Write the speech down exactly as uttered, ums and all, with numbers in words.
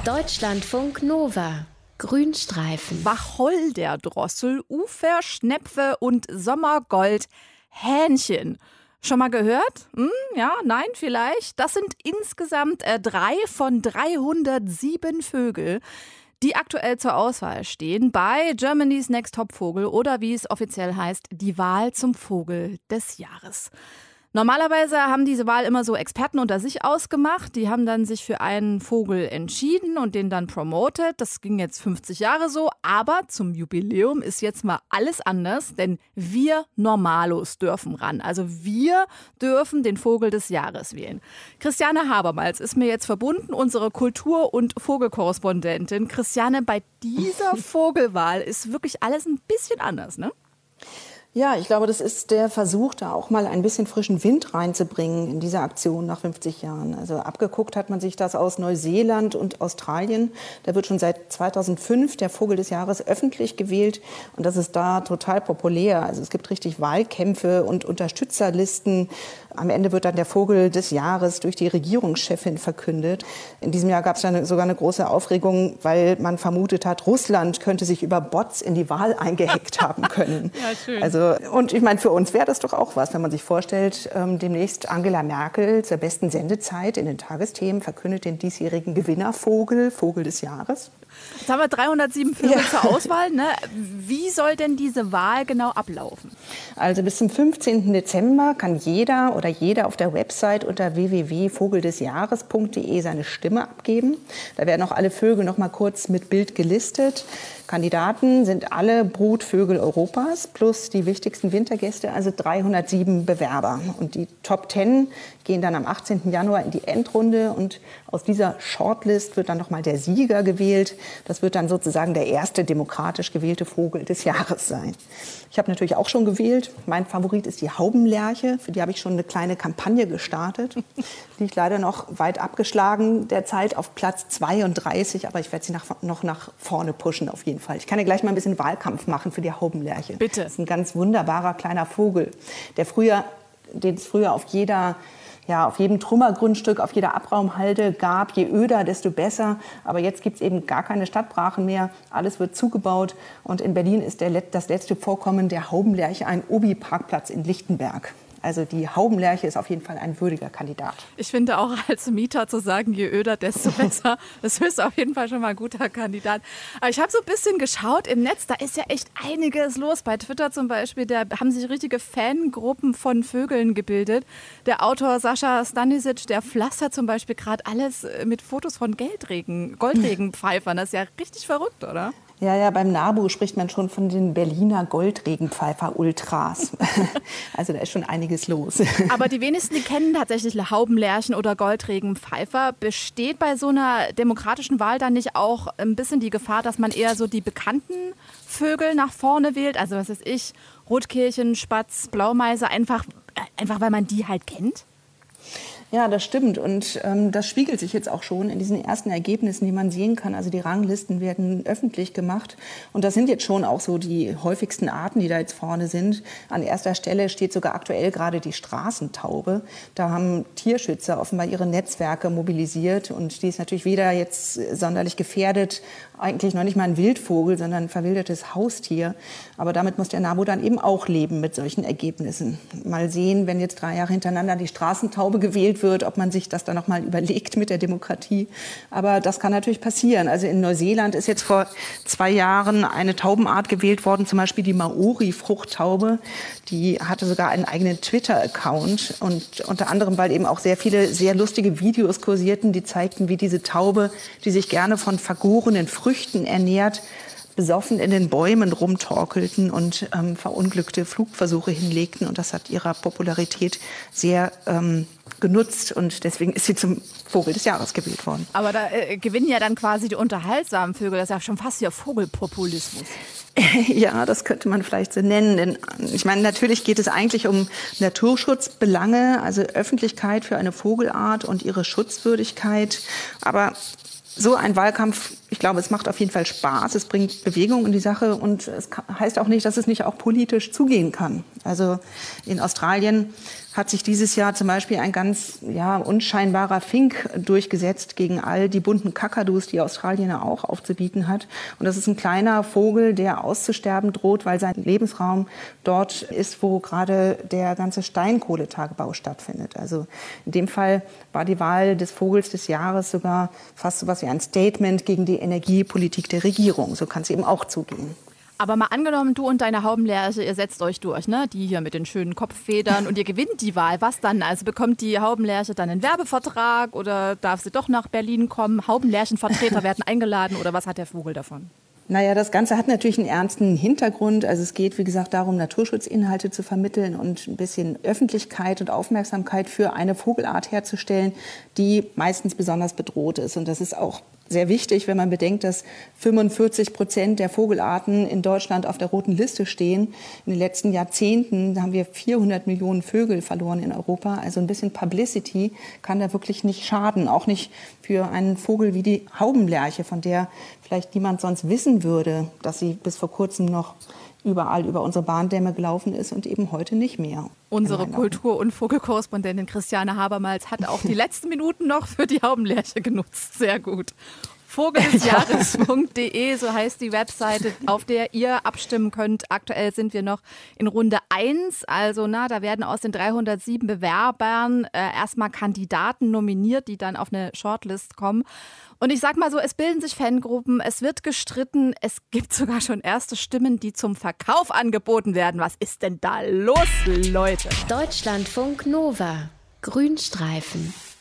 Deutschlandfunk Nova. Grünstreifen. Wacholderdrossel, Uferschnepfe und Sommergold, Hähnchen. Schon mal gehört? Hm, ja, nein, vielleicht. Das sind insgesamt äh, drei von dreihundertsieben Vögel, die aktuell zur Auswahl stehen bei Germany's Next Top Vogel oder wie es offiziell heißt, die Wahl zum Vogel des Jahres. Normalerweise haben diese Wahl immer so Experten unter sich ausgemacht. Die haben dann sich für einen Vogel entschieden und den dann promotet. Das ging jetzt fünfzig Jahre so. Aber zum Jubiläum ist jetzt mal alles anders, denn wir Normalos dürfen ran. Also wir dürfen den Vogel des Jahres wählen. Christiane Habermals ist mir jetzt verbunden, unsere Kultur- und Vogelkorrespondentin. Christiane, bei dieser Vogelwahl ist wirklich alles ein bisschen anders, ne? Ja, ich glaube, das ist der Versuch, da auch mal ein bisschen frischen Wind reinzubringen in diese Aktion nach fünfzig Jahren. Also abgeguckt hat man sich das aus Neuseeland und Australien. Da wird schon seit zweitausendfünf der Vogel des Jahres öffentlich gewählt und das ist da total populär. Also es gibt richtig Wahlkämpfe und Unterstützerlisten. Am Ende wird dann der Vogel des Jahres durch die Regierungschefin verkündet. In diesem Jahr gab es dann sogar eine große Aufregung, weil man vermutet hat, Russland könnte sich über Bots in die Wahl eingehackt haben können. Ja, schön. Also, und ich meine, für uns wäre das doch auch was, wenn man sich vorstellt, ähm, demnächst Angela Merkel zur besten Sendezeit in den Tagesthemen verkündet den diesjährigen Gewinnervogel, Vogel des Jahres. Jetzt haben wir dreihundertsieben Vögel Ja. zur Auswahl. Ne? Wie soll denn diese Wahl genau ablaufen? Also bis zum fünfzehnten Dezember kann jeder oder jeder auf der Website unter w w w punkt vogeldesjahres punkt d e seine Stimme abgeben. Da werden auch alle Vögel noch mal kurz mit Bild gelistet. Kandidaten sind alle Brutvögel Europas plus die wichtigsten Wintergäste, also dreihundertsieben Bewerber. Und die Top zehn gehen dann am achtzehnten Januar in die Endrunde und aus dieser Shortlist wird dann noch mal der Sieger gewählt. Das wird dann sozusagen der erste demokratisch gewählte Vogel des Jahres sein. Ich habe natürlich auch schon gewählt. Mein Favorit ist die Haubenlerche. Für die habe ich schon eine kleine Kampagne gestartet. Liegt leider noch weit abgeschlagen derzeit auf Platz zweiunddreißig, aber ich werde sie nach, noch nach vorne pushen auf jeden Fall. Ich kann ja gleich mal ein bisschen Wahlkampf machen für die Haubenlerche. Bitte. Das ist ein ganz wunderbarer kleiner Vogel, der früher, den es früher auf jeder Ja, auf jedem Trümmergrundstück, auf jeder Abraumhalde gab. Je öder, desto besser. Aber jetzt gibt es eben gar keine Stadtbrachen mehr. Alles wird zugebaut. Und in Berlin ist der, das letzte Vorkommen der Haubenlerche ein Obi-Parkplatz in Lichtenberg. Also die Haubenlerche ist auf jeden Fall ein würdiger Kandidat. Ich finde auch als Mieter zu sagen, je öder, desto besser. Das ist auf jeden Fall schon mal ein guter Kandidat. Aber ich habe so ein bisschen geschaut im Netz, da ist ja echt einiges los. Bei Twitter zum Beispiel, da haben sich richtige Fangruppen von Vögeln gebildet. Der Autor Sascha Stanisic, der pflastert zum Beispiel gerade alles mit Fotos von Geldregen, Goldregenpfeifern. Das ist ja richtig verrückt, oder? Ja, ja, beim NABU spricht man schon von den Berliner Goldregenpfeifer-Ultras. Also da ist schon einiges los. Aber die wenigsten, die kennen tatsächlich Haubenlerchen oder Goldregenpfeifer. Besteht bei so einer demokratischen Wahl dann nicht auch ein bisschen die Gefahr, dass man eher so die bekannten Vögel nach vorne wählt? Also was weiß ich, Rotkehlchen, Spatz, Blaumeise, einfach, einfach weil man die halt kennt? Ja, das stimmt und ähm, das spiegelt sich jetzt auch schon in diesen ersten Ergebnissen, die man sehen kann. Also die Ranglisten werden öffentlich gemacht und das sind jetzt schon auch so die häufigsten Arten, die da jetzt vorne sind. An erster Stelle steht sogar aktuell gerade die Straßentaube. Da haben Tierschützer offenbar ihre Netzwerke mobilisiert und die ist natürlich weder jetzt sonderlich gefährdet, eigentlich noch nicht mal ein Wildvogel, sondern ein verwildertes Haustier. Aber damit muss der NABU dann eben auch leben mit solchen Ergebnissen. Mal sehen, wenn jetzt drei Jahre hintereinander die Straßentaube gewählt wird, ob man sich das dann noch mal überlegt mit der Demokratie. Aber das kann natürlich passieren. Also in Neuseeland ist jetzt vor zwei Jahren eine Taubenart gewählt worden, zum Beispiel die Maori-Fruchttaube. Die hatte sogar einen eigenen Twitter-Account und unter anderem, weil eben auch sehr viele sehr lustige Videos kursierten, die zeigten, wie diese Taube, die sich gerne von vergorenen Früchten ernährt, besoffen in den Bäumen rumtorkelten und ähm, verunglückte Flugversuche hinlegten. Und das hat ihrer Popularität sehr ähm, genutzt. Und deswegen ist sie zum Vogel des Jahres gewählt worden. Aber da äh, gewinnen ja dann quasi die unterhaltsamen Vögel. Das ist ja schon fast ja Vogelpopulismus. Ja, das könnte man vielleicht so nennen. Denn ich meine, natürlich geht es eigentlich um Naturschutzbelange, also Öffentlichkeit für eine Vogelart und ihre Schutzwürdigkeit. Aber so ein Wahlkampf, Ich glaube, es macht auf jeden Fall Spaß, es bringt Bewegung in die Sache und es heißt auch nicht, dass es nicht auch politisch zugehen kann. Also in Australien hat sich dieses Jahr zum Beispiel ein ganz ja, unscheinbarer Fink durchgesetzt gegen all die bunten Kakadus, die Australien ja auch aufzubieten hat. Und das ist ein kleiner Vogel, der auszusterben droht, weil sein Lebensraum dort ist, wo gerade der ganze Steinkohletagebau stattfindet. Also in dem Fall war die Wahl des Vogels des Jahres sogar fast so was wie ein Statement gegen die Energiepolitik der Regierung. So kann es eben auch zugehen. Aber mal angenommen, du und deine Haubenlerche, ihr setzt euch durch, ne? Die hier mit den schönen Kopffedern und ihr gewinnt die Wahl. Was dann? Also bekommt die Haubenlerche dann einen Werbevertrag oder darf sie doch nach Berlin kommen? Haubenlerchenvertreter werden eingeladen oder was hat der Vogel davon? Naja, das Ganze hat natürlich einen ernsten Hintergrund. Also es geht, wie gesagt, darum, Naturschutzinhalte zu vermitteln und ein bisschen Öffentlichkeit und Aufmerksamkeit für eine Vogelart herzustellen, die meistens besonders bedroht ist. Und das ist auch sehr wichtig, wenn man bedenkt, dass fünfundvierzig Prozent der Vogelarten in Deutschland auf der roten Liste stehen. In den letzten Jahrzehnten haben wir vierhundert Millionen Vögel verloren in Europa. Also ein bisschen Publicity kann da wirklich nicht schaden. Auch nicht für einen Vogel wie die Haubenlerche, von der vielleicht niemand sonst wissen würde, dass sie bis vor kurzem noch überall über unsere Bahndämme gelaufen ist und eben heute nicht mehr. Unsere Kultur- und Vogelkorrespondentin Christiane Habermals hat auch die letzten Minuten noch für die Haubenlerche genutzt. Sehr gut. vogel des jahres punkt de, so heißt die Webseite, auf der ihr abstimmen könnt. Aktuell sind wir noch in Runde eins. Also na, da werden aus den dreihundertsieben Bewerbern äh, erstmal Kandidaten nominiert, die dann auf eine Shortlist kommen. Und ich sag mal so, es bilden sich Fangruppen, es wird gestritten, es gibt sogar schon erste Stimmen, die zum Verkauf angeboten werden. Was ist denn da los, Leute? Deutschlandfunk Nova. Grünstreifen.